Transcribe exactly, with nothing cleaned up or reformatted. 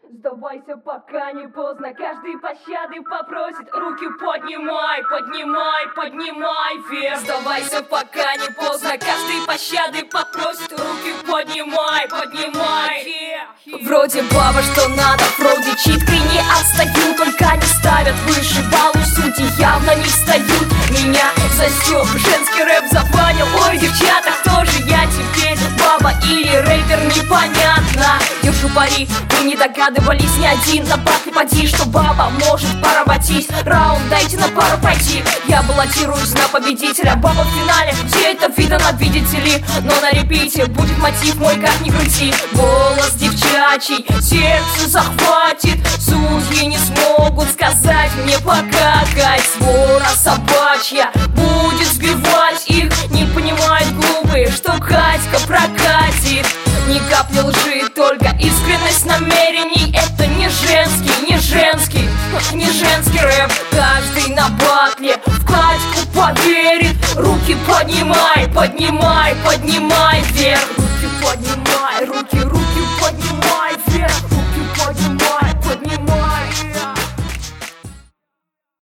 Сдавайся, пока не поздно, каждый пощады попросит. Руки поднимай, поднимай, поднимай вверх. Сдавайся, пока не поздно, каждый пощады попросит. Руки поднимай, поднимай вверх. Вроде баба, что надо, вроде читкой не отстаю. Только не ставят выше баллу, сути явно не встают. Меня засек, женский рэп запанил. Ой, девчата, кто же я теперь, баба или рэпер, непонятно. Держу пари, вы не догадывались ни один. На батле поди, что баба может поработить. Раунд дайте на пару пройти. Я баллотируюсь на победителя, баба в финале. Все это видно, видите ли, но на репите будет мотив мой, как ни крути. Голос девчачий, сердце захватит. Судьи не смогут сказать мне покакать. Свора собачья будет сбивать их. Не понимают глупые, что Катька прокатит. Ни капли лжи, только искренность намерений. Это не женский, не женский, не женский рэп. Каждый на батле в Катьку поверит. Руки поднимай, поднимай, поднимай вверх.